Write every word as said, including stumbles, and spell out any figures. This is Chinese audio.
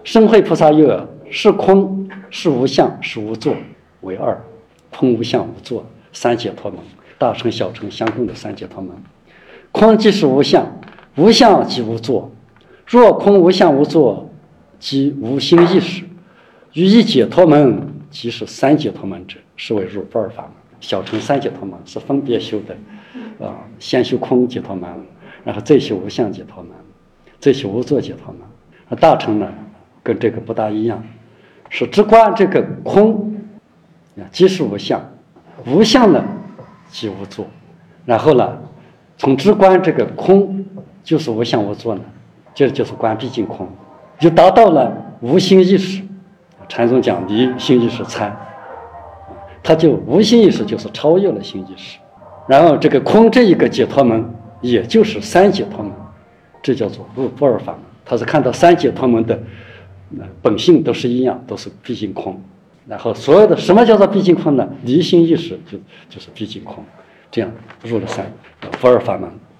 生慧菩萨曰：是空，是无相，是无作，为二。空无相无作，三解脱门，大乘小乘相共的三解脱门。空即是无相，无相即无作。若空无相无作，即无心意识。于一解脱门，即是三解脱门者，是为入不二法门。小乘三解脱门是分别修的，啊、呃，先修空解脱门，然后再修无相解脱门，再修无作解脱门。大乘呢，跟这个不大一样，是只观这个空，即是无相，无相呢即无作，然后呢，从只观这个空就是无相无作呢，这就是观毕竟空，就达到了无心意识。禅宗讲离心意识参，他就无心意识就是超越了心意识，然后这个空这一个解脱门，也就是三解脱门，这叫做入不二法门。他是看到三解脱门的本性都是一样，都是毕竟空。然后所有的什么叫做毕竟空呢？离心意识就就是毕竟空，这样入了三不二法门。